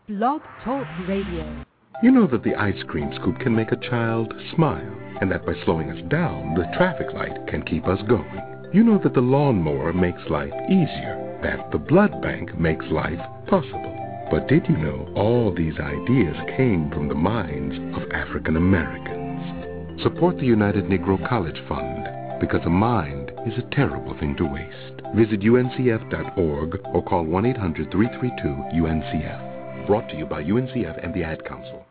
Blog Talk Radio. You know that the ice cream scoop can make a child smile, and that by slowing us down, the traffic light can keep us going. You know that the lawnmower makes life easier, that the blood bank makes life possible. But did you know all these ideas came from the minds of African Americans? Support the United Negro College Fund, because a mind is a terrible thing to waste. Visit uncf.org or call 1-800-332-UNCF. Brought to you by UNCF and the Ad Council.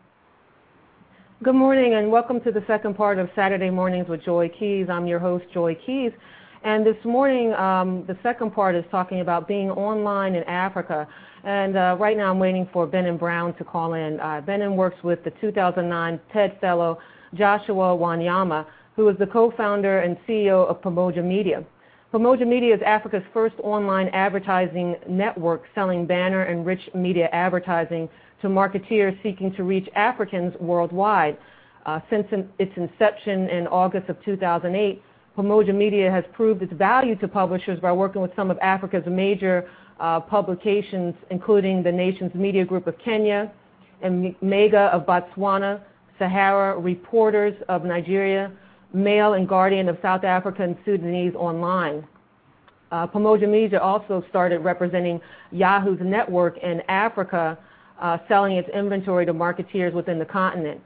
Good morning and welcome to the second part of Saturday Mornings with Joy Keys. I'm your host, Joy Keys. And this morning, the second part is talking about being online in Africa. And right now I'm waiting for Benin Brown to call in. Benin works with the 2009 TED Fellow Joshua Wanyama, who is the co-founder and CEO of Pamoja Media. Pamoja Media is Africa's first online advertising network selling banner and rich media advertising to marketeers seeking to reach Africans worldwide. Since its inception in August of 2008, Pamoja Media has proved its value to publishers by working with some of Africa's major publications, including the Nations Media Group of Kenya, and Mega of Botswana, Sahara Reporters of Nigeria, Mail and Guardian of South Africa, and Sudanese Online. Pamoja Media also started representing Yahoo's network in Africa, selling its inventory to marketeers within the continent.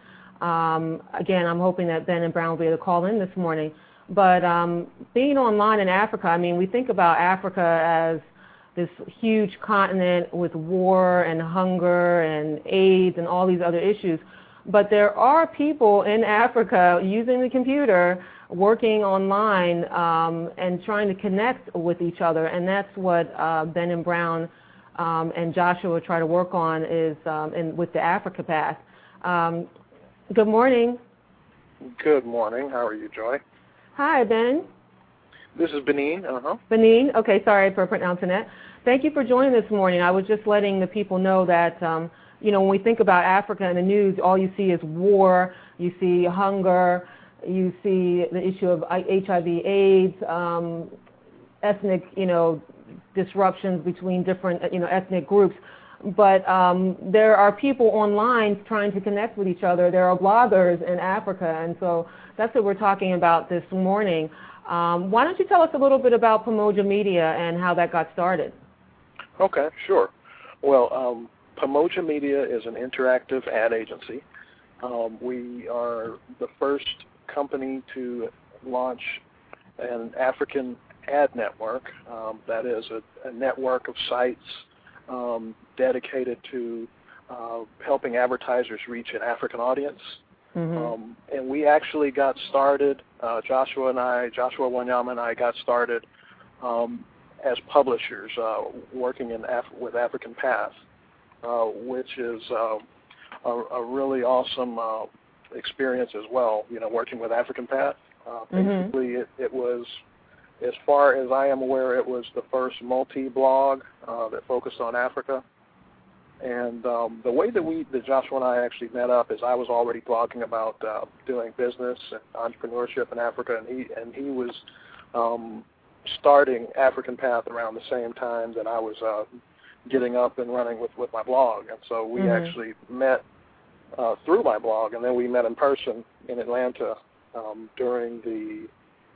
Again, I'm hoping that Ben and Brown will be able to call in this morning. But being online in Africa, I mean, we think about Africa as this huge continent with war and hunger and AIDS and all these other issues. But there are people in Africa using the computer, working online, and trying to connect with each other. And that's what Ben and Brown and Joshua try to work on is with the Africa Path. Good morning. Good morning. How are you, Joy? Hi, Ben. This is Benin. Benin. Okay, sorry for pronouncing that. Thank you for joining this morning. I was just letting the people know that you know, when we think about Africa in the news, all you see is war, you see hunger, you see the issue of HIV, AIDS, ethnic, you know, disruptions between different, you know, ethnic groups. But there are people online trying to connect with each other. There are bloggers in Africa, and so that's what we're talking about this morning. Why don't you tell us a little bit about Pamoja Media and how that got started? Okay, sure. Well, Pamoja Media is an interactive ad agency. We are the first company to launch an African ad network. That is a network of sites dedicated to helping advertisers reach an African audience. Mm-hmm. And we actually got started, Joshua Wanyama and I got started as publishers working with African Path. Which is a really awesome experience as well, you know, working with African Path. Basically, it was, as far as I am aware, it was the first multi-blog that focused on Africa. And the way that Joshua and I actually met up is I was already blogging about doing business and entrepreneurship in Africa, and he was starting African Path around the same time that I was getting up and running with my blog. And so we actually met through my blog, and then we met in person in Atlanta during the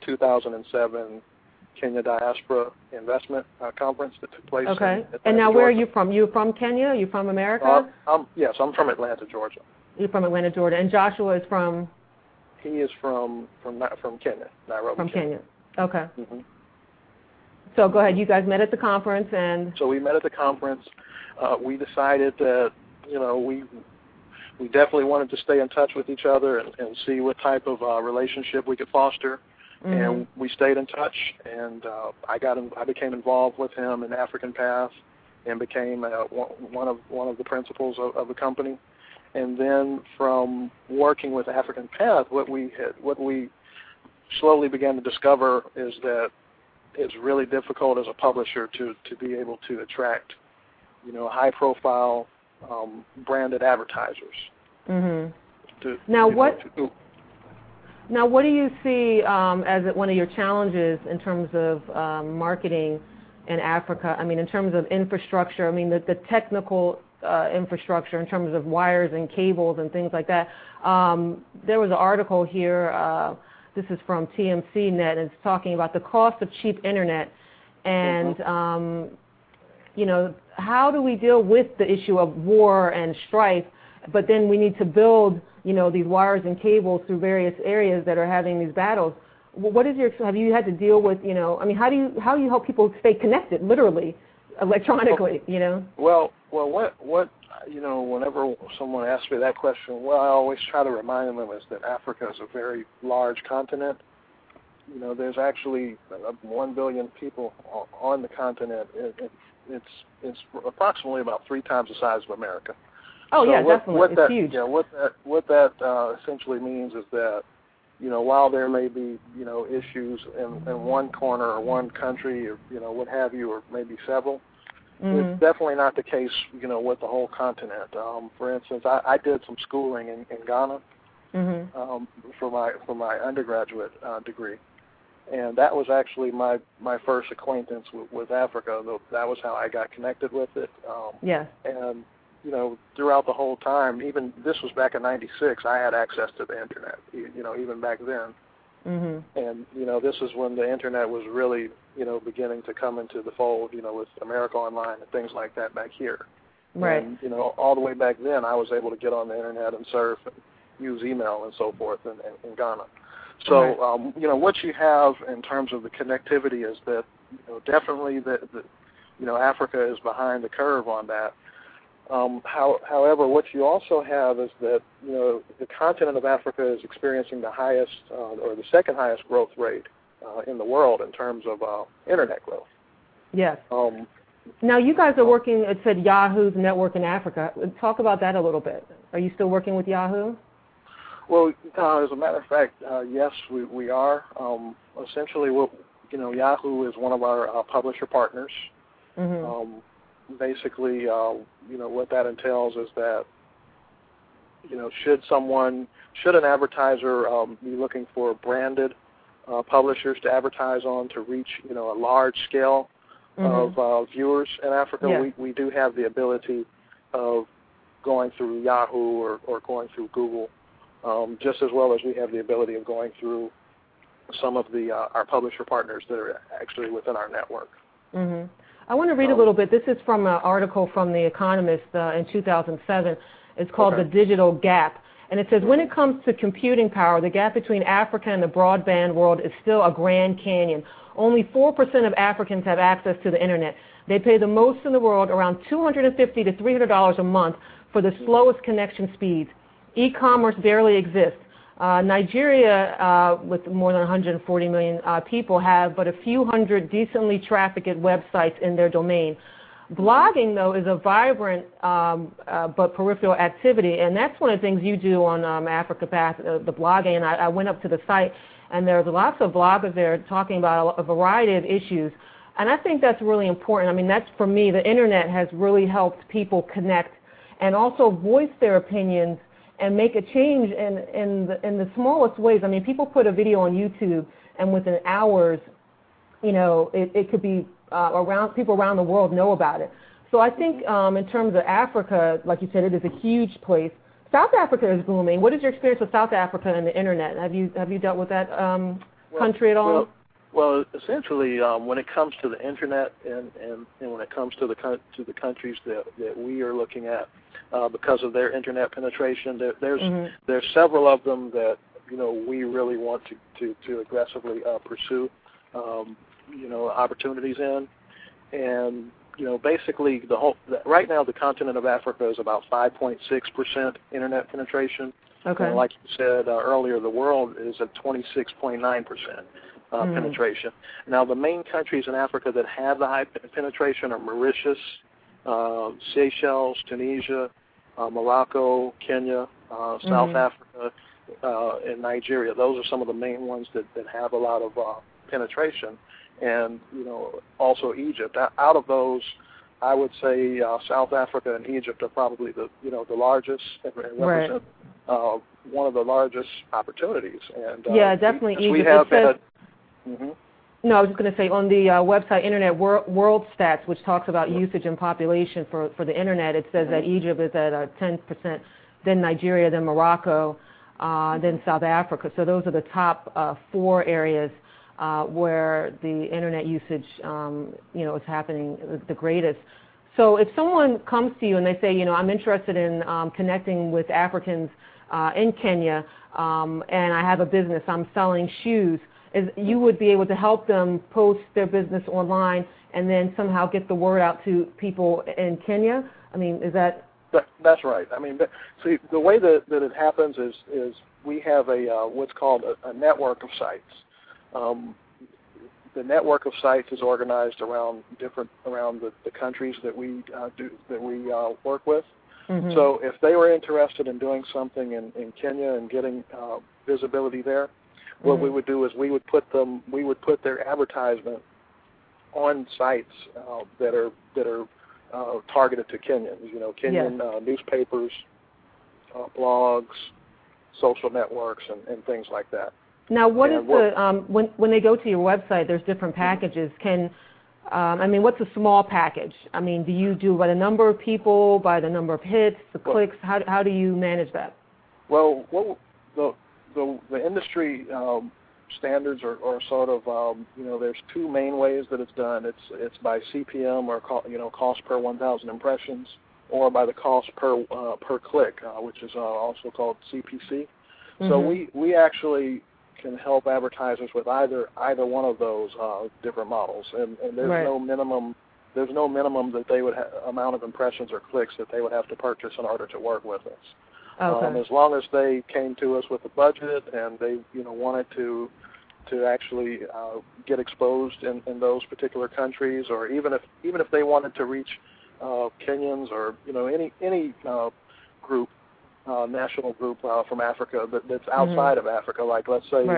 2007 Kenya Diaspora Investment Conference that took place. Okay. And now Georgia. Where are you from? You from Kenya? Are you from America? Yes, I'm from Atlanta, Georgia. You're from Atlanta, Georgia. And Joshua is from? He is from Kenya, Nairobi. From Kenya. Okay. Mm-hmm. So go ahead. You guys met at the conference, and so we met at the conference. We decided that, you know, we definitely wanted to stay in touch with each other and see what type of relationship we could foster. Mm-hmm. And we stayed in touch. And I became involved with him in African Path, and became one of the principals of the company. And then from working with African Path, what we slowly began to discover is that it's really difficult as a publisher to be able to attract, you know, high-profile branded advertisers. Mm-hmm. Now, what do you see as one of your challenges in terms of marketing in Africa? I mean, in terms of infrastructure, I mean, the technical infrastructure in terms of wires and cables and things like that. There was an article here, this is from TMC Net, and it's talking about the cost of cheap internet and, you know, how do we deal with the issue of war and strife, but then we need to build, you know, these wires and cables through various areas that are having these battles. What is your, have you had to deal with, you know, I mean, how do you help people stay connected, literally, electronically, you know? Well, what you know, whenever someone asks me that question, what I always try to remind them is that Africa is a very large continent. You know, there's actually 1 billion people on the continent. It's approximately about 3 times the size of America. Oh, so yeah, definitely. It's huge. Yeah, what that essentially means is that, you know, while there may be, you know, issues in one corner or one country or, you know, what have you, or maybe several, it's definitely not the case, you know, with the whole continent. For instance, I did some schooling in Ghana for my undergraduate degree, and that was actually my first acquaintance with Africa. That was how I got connected with it. And you know, throughout the whole time, even this was back in '96, I had access to the internet. You know, even back then. And, you know, this is when the internet was really, you know, beginning to come into the fold, you know, with America Online and things like that back here. Right. And, you know, all the way back then, I was able to get on the internet and surf and use email and so forth in Ghana. So, you know, what you have in terms of the connectivity is that, you know, definitely you know, Africa is behind the curve on that. However, what you also have is that, you know, the continent of Africa is experiencing the highest or the second highest growth rate in the world in terms of internet growth. Yes. Now, you guys are working, it said Yahoo's network in Africa. Talk about that a little bit. Are you still working with Yahoo? Well, as a matter of fact, yes, we are. Essentially, you know, Yahoo is one of our publisher partners. Basically, you know, what that entails is that, you know, should an advertiser be looking for branded publishers to advertise on to reach, you know, a large scale of viewers in Africa, we do have the ability of going through Yahoo or going through Google, just as well as we have the ability of going through some of our publisher partners that are actually within our network. I want to read a little bit. This is from an article from The Economist in 2007. It's called The Digital Gap. And it says, when it comes to computing power, the gap between Africa and the broadband world is still a Grand Canyon. Only 4% of Africans have access to the internet. They pay the most in the world, around $250 to $300 a month, for the slowest connection speeds. E-commerce barely exists. Nigeria, with more than 140 million people, have but a few hundred decently trafficked websites in their domain. Blogging, though, is a vibrant but peripheral activity, and that's one of the things you do on Africa Path, the blogging. And I went up to the site, and there's lots of bloggers there talking about a variety of issues. And I think that's really important. I mean, that's, for me, the internet has really helped people connect and also voice their opinions and make a change in the smallest ways. I mean, people put a video on YouTube, and within hours, you know, it could be people around the world know about it. So I think in terms of Africa, like you said, it is a huge place. South Africa is booming. What is your experience with South Africa and the internet? Have you dealt with that country at all? Well, essentially, when it comes to the internet and when it comes to the countries that we are looking at, because of their internet penetration, there's several of them that, you know, we really want to aggressively pursue, you know, opportunities in. And, you know, basically right now the continent of Africa is about 5.6% internet penetration. Okay. And like you said earlier, the world is at 26.9%. Penetration. Now, the main countries in Africa that have the high penetration are Mauritius, Seychelles, Tunisia, Morocco, Kenya, South Africa, and Nigeria. Those are some of the main ones that have a lot of penetration. And, you know, also Egypt. Out of those, I would say South Africa and Egypt are probably the largest and represent one of the largest opportunities. And yeah, definitely Egypt. We have had. No, I was just going to say on the website Internet World Stats, which talks about usage and population for the Internet, it says that Egypt is at 10%, then Nigeria, then Morocco, then South Africa. So those are the top 4 areas where the Internet usage, is happening the greatest. So if someone comes to you and they say, I'm interested in connecting with Africans in Kenya, and I have a business, I'm selling shoes, you would be able to help them post their business online and then somehow get the word out to people in Kenya? I mean, is that... That's right. I mean, see, the way that it happens is we have a what's called a network of sites. The network of sites is organized around the countries that we work with. Mm-hmm. So if they were interested in doing something in Kenya and getting visibility there, what we would do is we would put their advertisement on sites that are targeted to Kenyans. Kenyan newspapers, blogs, social networks, and things like that. Now, what is when they go to your website? There's different packages. What's a small package? I mean, do you do by the number of people, by the number of hits, the clicks? How do you manage that? Well, the industry standards are sort of there's 2 main ways that it's done. It's by CPM or cost per 1,000 impressions, or by the cost per click, which is also called CPC. Mm-hmm. So we actually can help advertisers with either one of those different models, and there's no minimum. There's no minimum that they would amount of impressions or clicks that they would have to purchase in order to work with us. Okay. As long as they came to us with a budget and they wanted to actually get exposed in those particular countries, or even if they wanted to reach Kenyans or any group, national group from Africa that's outside of Africa, like let's say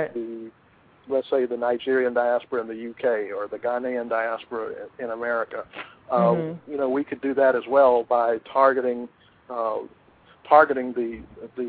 the Nigerian diaspora in the UK or the Ghanaian diaspora in America. We could do that as well by targeting the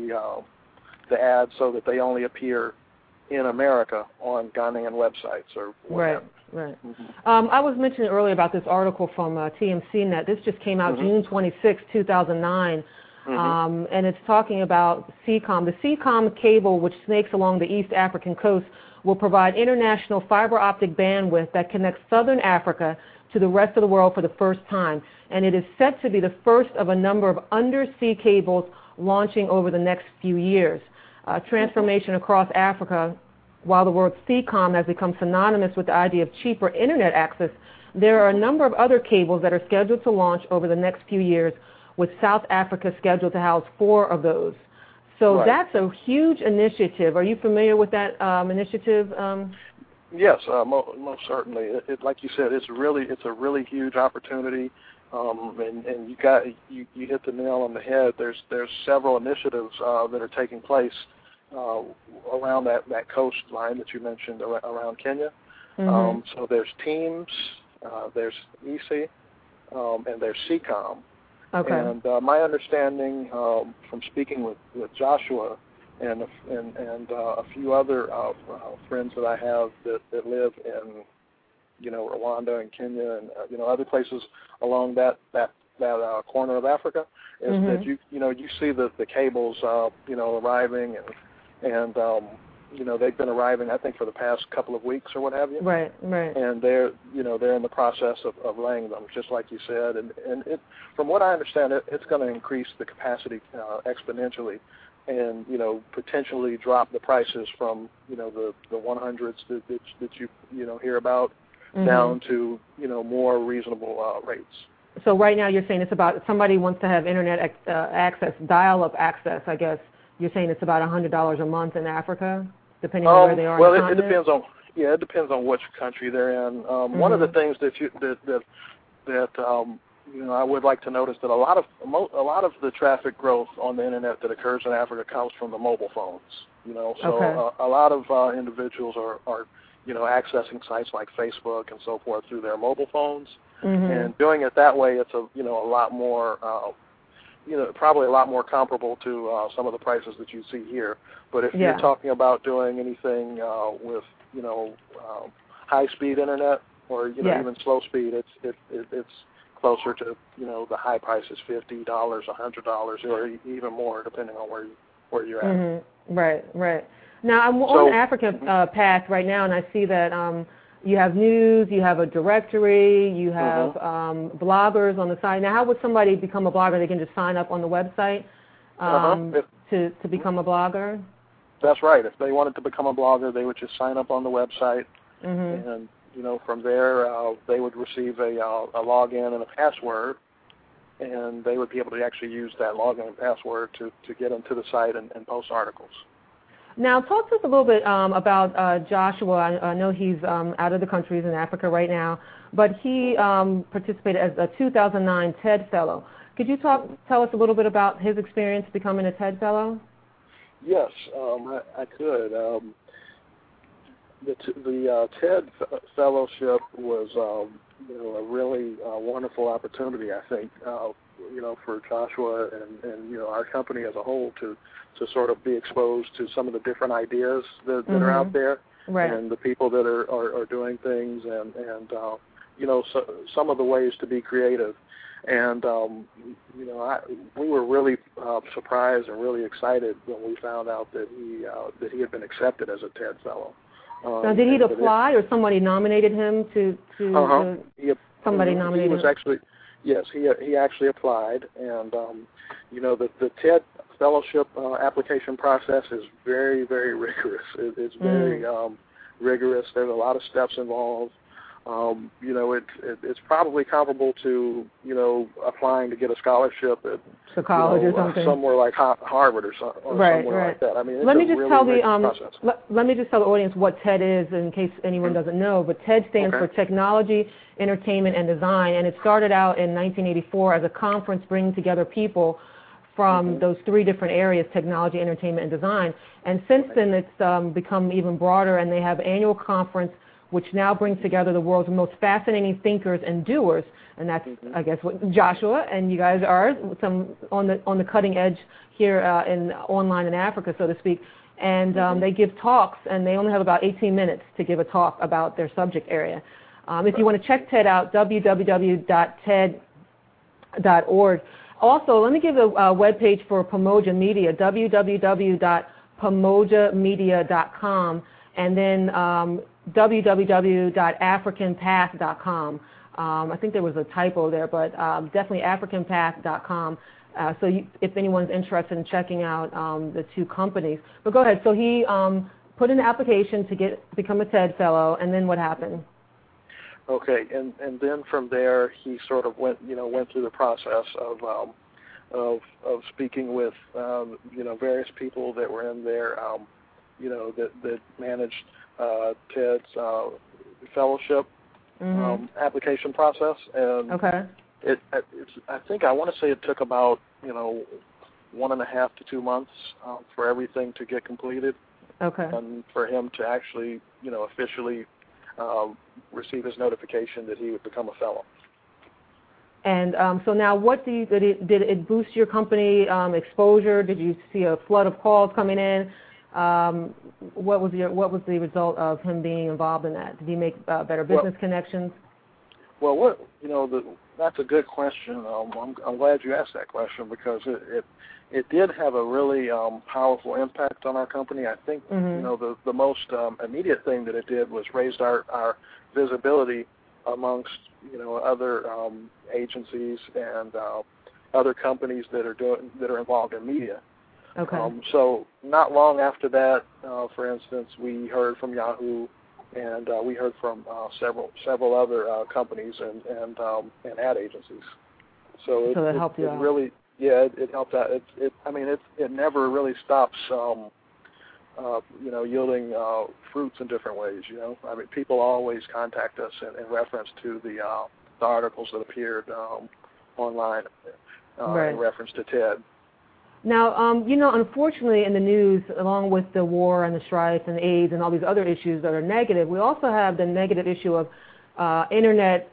ads so that they only appear in America on Ghanaian websites or whatever. Right. Mm-hmm. I was mentioning earlier about this article from TMCnet. This just came out June 26, 2009, and it's talking about CECOM. The CECOM cable, which snakes along the East African coast, will provide international fiber optic bandwidth that connects southern Africa to the rest of the world for the first time. And it is set to be the first of a number of undersea cables launching over the next few years. Transformation across Africa, while the word CECOM has become synonymous with the idea of cheaper Internet access, there are a number of other cables that are scheduled to launch over the next few years, with South Africa scheduled to house 4 of those. So that's a huge initiative. Are you familiar with that initiative? Yes, most certainly. Like you said, it's a really huge opportunity, and you hit the nail on the head. There's several initiatives that are taking place around that coastline that you mentioned around Kenya. So there's Teams, there's EC, and there's CECOM. Okay. And my understanding from speaking with Joshua and a few other friends that I have that live in Rwanda and Kenya and other places along that corner of Africa is that you see the cables arriving and they've been arriving, I think, for the past couple of weeks or what have you. Right. And they're in the process of laying them, just like you said. And it, from what I understand, it's going to increase the capacity exponentially, and potentially drop the prices from the 100s that you hear about down to more reasonable rates. So right now you're saying it's about, if somebody wants to have internet access, dial-up access, I guess. You're saying it's about $100 a month in Africa, depending on where they are. Well, it depends on it depends on which country they're in. One of the things that I would like to notice that a lot of the traffic growth on the internet that occurs in Africa comes from the mobile phones. So a lot of individuals are accessing sites like Facebook and so forth through their mobile phones, and doing it that way, it's a lot more. Probably a lot more comparable to some of the prices that you see here. But if you're talking about doing anything with, high-speed internet or Yes. even slow speed, it's closer to the high prices, $50, $100, or even more, depending on where you're at. Mm-hmm. Right. Now I'm on the African Path right now, and I see that you have news, you have a directory, you have bloggers on the site. Now, how would somebody become a blogger? They can just sign up on the website to become a blogger? That's right. If they wanted to become a blogger, they would just sign up on the website, and from there they would receive a login and a password, and they would be able to actually use that login and password to get into the site and post articles. Now, talk to us a little bit about Joshua. I know he's out of the country. He's in Africa right now, but he participated as a 2009 TED Fellow. Could you tell us a little bit about his experience becoming a TED Fellow? Yes, I could. The TED Fellowship was a really wonderful opportunity, I think, for Joshua and our company as a whole to sort of be exposed to some of the different ideas that are out there, and the people that are doing things, and some of the ways to be creative. And we were really surprised and really excited when we found out that he had been accepted as a TED Fellow. Now, did he apply, or somebody nominated him to somebody nominated him? He was actually, yes, he actually applied, and the TED Fellowship application process is very, very rigorous. It's very rigorous. There's a lot of steps involved. It's probably comparable to applying to get a scholarship at college or something, somewhere like Harvard or somewhere like that. I mean, it's let me just tell the audience what TED is in case anyone doesn't know. But TED stands for Technology, Entertainment, and Design, and it started out in 1984 as a conference bringing together people from those three different areas: technology, entertainment, and design. And since then, it's become even broader, and they have an annual conference which now brings together the world's most fascinating thinkers and doers, and that's, I guess, what Joshua and you guys are, some on the cutting edge here online in Africa, so to speak. And they give talks, and they only have about 18 minutes to give a talk about their subject area. If you want to check TED out, www.ted.org. Also, let me give a webpage for Pamoja Media, www.pamojamedia.com, and then www.africanpath.com. I think there was a typo there, but definitely africanpath.com. So if anyone's interested in checking out the two companies. But go ahead. So he put in the application to become a TED Fellow, and then what happened? Okay, and then from there he sort of went through the process of speaking with various people that were in there that managed TED's fellowship application process, and I think I want to say it took about 1.5 to 2 months for everything to get completed, and for him to actually officially receive his notification that he would become a fellow. And so now, did it boost your company exposure? Did you see a flood of calls coming in? What was the result of him being involved in that? Did he make better business connections? Well, that's a good question. I'm glad you asked that question, because it did have a really powerful impact on our company. I think the most immediate thing that it did was raised our visibility amongst other agencies and other companies that are involved in media. So not long after that, for instance, we heard from Yahoo, and we heard from several other companies and ad agencies. So it helped you out. Really, it helped out. It never really stops, yielding fruits in different ways. People always contact us in reference to the articles that appeared online in reference to TED. Now, unfortunately in the news, along with the war and the strife and AIDS and all these other issues that are negative, we also have the negative issue of internet,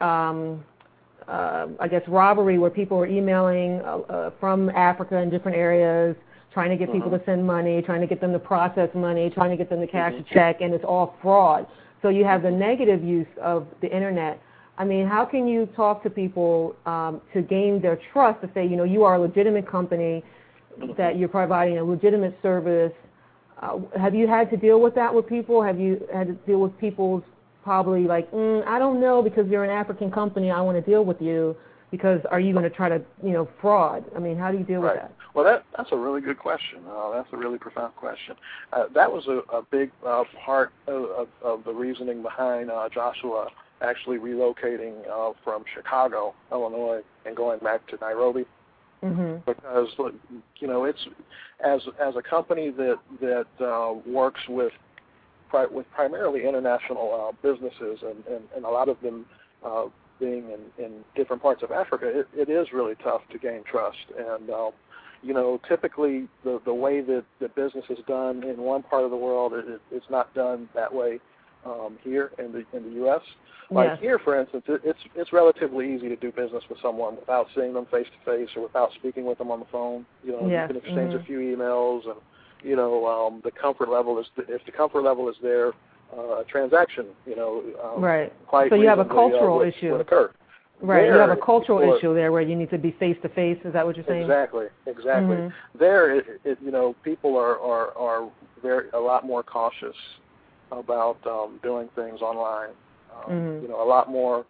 robbery, where people are emailing from Africa in different areas, trying to get people to send money, trying to get them to process money, trying to get them to cash a check, and it's all fraud. So you have the negative use of the internet. I mean, how can you talk to people to gain their trust to say, you are a legitimate company, that you're providing a legitimate service? Have you had to deal with that with people? Have you had to deal with people's probably like, I don't know, because you're an African company, I want to deal with you, because are you going to try to, fraud? I mean, how do you deal with that? Well, that's a really good question. That's a really profound question. That was a big part of the reasoning behind Joshua actually relocating from Chicago, Illinois, and going back to Nairobi. Because it's as a company that works with primarily international businesses, and a lot of them being in different parts of Africa, it is really tough to gain trust. And typically the way that the business is done in one part of the world, it's not done that way here in the U.S. Like here, for instance, it's relatively easy to do business with someone without seeing them face to face or without speaking with them on the phone. You can exchange a few emails, and the comfort level is, if the comfort level is there, a transaction, quite so you have a cultural issue. Would occur. Right, you have a cultural issue there where you need to be face to face. Is that what you're saying? Exactly. There, people are a lot more cautious about doing things online. A lot more,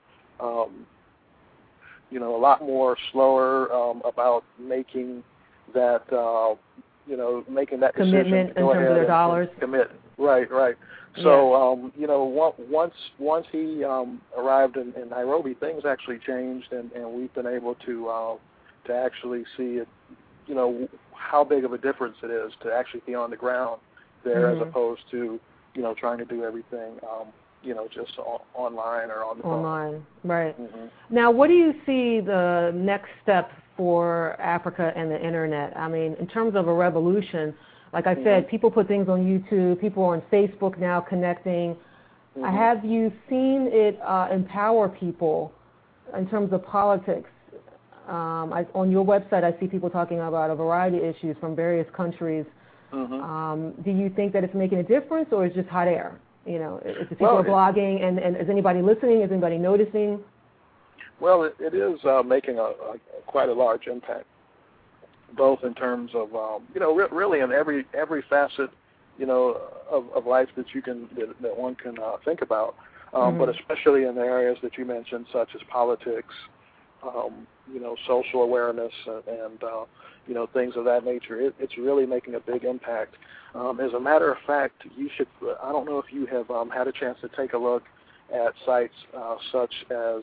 a lot more slower about making that, making that commitment decision to go in terms of their dollars. Commit. Right. So, once he arrived in Nairobi, things actually changed, and we've been able to actually see it, how big of a difference it is to actually be on the ground there, as opposed to, trying to do everything, just online or on the phone. Online, right. Now, what do you see the next step for Africa and the internet? I mean, in terms of a revolution, like I said, people put things on YouTube, people are on Facebook now connecting. Have you seen it empower people in terms of politics? On your website, I see people talking about a variety of issues from various countries. Do you think that it's making a difference, or is it just hot air? Is the people blogging, and is anybody listening? Is anybody noticing? Well, it is making quite a large impact, both in terms of really in every facet of life that that one can think about, but especially in the areas that you mentioned, such as politics, social awareness, and things of that nature. It's really making a big impact. As a matter of fact, you should. I don't know if you have had a chance to take a look at sites such as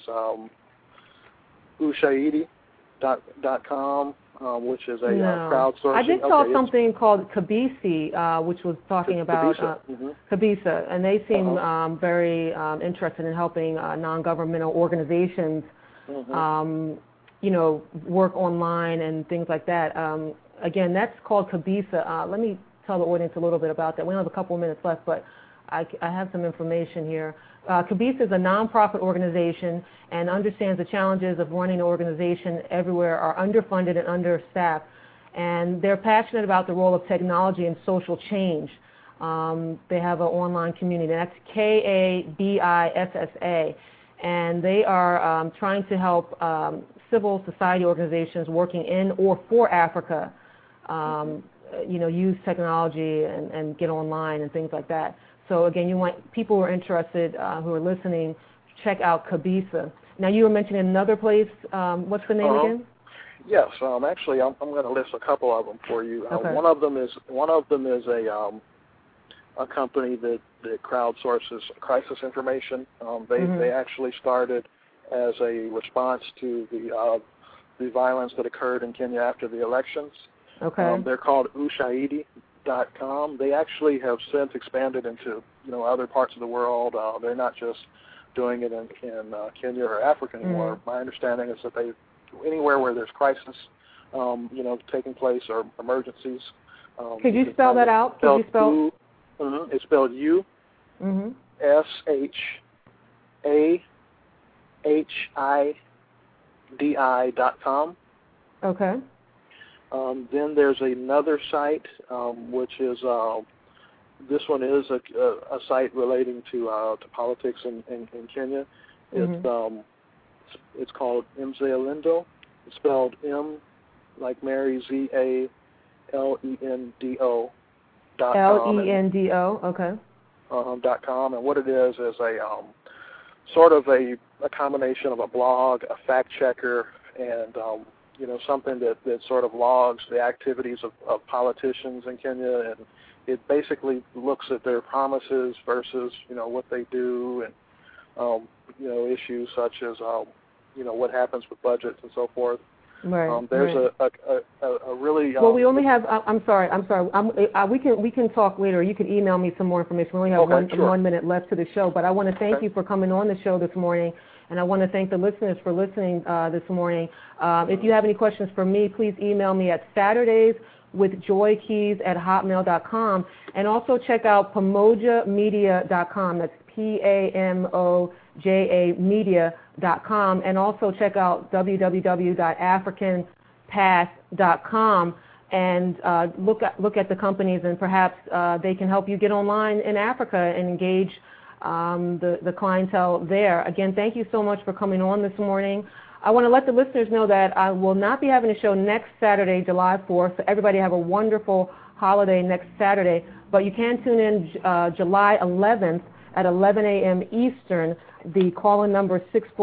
Ushahidi.com, which is a crowdsourcing. I did saw something called Kabisi, which was talking about Kabisa, and they seem very interested in helping non-governmental organizations, work online and things like that. Again, that's called Kabisa. Let me tell the audience a little bit about that. We only have a couple of minutes left, but I have some information here. Kabisa is a nonprofit organization and understands the challenges of running an organization everywhere are underfunded and understaffed. And they're passionate about the role of technology in social change. They have an online community. That's Kabissa. And they are trying to help civil society organizations working in or for Africa, use technology and get online and things like that. So again, you want people who are interested, who are listening, check out Kabisa. Now you were mentioning another place. What's the name again? Yes, actually, I'm going to list a couple of them for you. Okay. One of them is a company that crowdsources crisis information. They actually started as a response to the violence that occurred in Kenya after the elections. Okay. They're called Ushahidi.com. They actually have since expanded into other parts of the world. They're not just doing it in Kenya or Africa anymore. My understanding is that anywhere where there's crisis, taking place or emergencies. Could you spell that out? Could you spell? It's spelled USHAHIDI.com. Okay. Then there's another site which is this one is a site relating to politics in Kenya. It's called Mzalendo. It's spelled M like Mary, ZALENDO. LENDO. Okay. .com, and what it is a sort of a combination of a blog, a fact checker, and something that sort of logs the activities of politicians in Kenya, and it basically looks at their promises versus what they do, and issues such as what happens with budgets and so forth. Right. There's right. a really well, we only have. I'm sorry. We can talk later. You can email me some more information. We only have 1 minute left to the show, but I want to thank you for coming on the show this morning, and I want to thank the listeners for listening this morning. If you have any questions for me, please email me at SaturdaysWithJoyKeys@hotmail.com, and also check out PamojaMedia.com. That's PAMOJA Media.com, and also check out www.africanpath.com and look at the companies, and perhaps they can help you get online in Africa and engage the clientele there. Again, thank you so much for coming on this morning. I want to let the listeners know that I will not be having a show next Saturday, July 4th, so everybody have a wonderful holiday next Saturday, but you can tune in July 11th at 11 a.m. Eastern. The call-in number is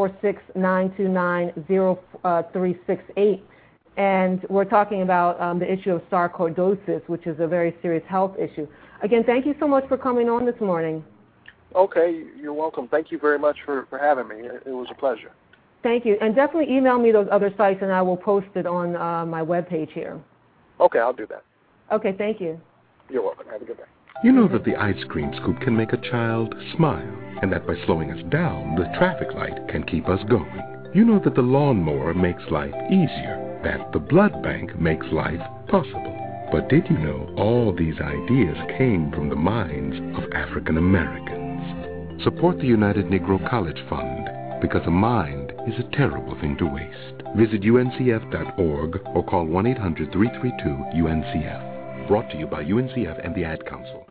646-929-0368. And we're talking about the issue of sarcoidosis, which is a very serious health issue. Again, thank you so much for coming on this morning. Okay, you're welcome. Thank you very much for having me. It was a pleasure. Thank you. And definitely email me those other sites, and I will post it on my webpage here. Okay, I'll do that. Okay, thank you. You're welcome. Have a good day. You know that the ice cream scoop can make a child smile, and that by slowing us down, the traffic light can keep us going. You know that the lawnmower makes life easier, that the blood bank makes life possible. But did you know all these ideas came from the minds of African Americans? Support the United Negro College Fund, because a mind is a terrible thing to waste. Visit uncf.org or call 1-800-332-UNCF. Brought to you by UNCF and the Ad Council.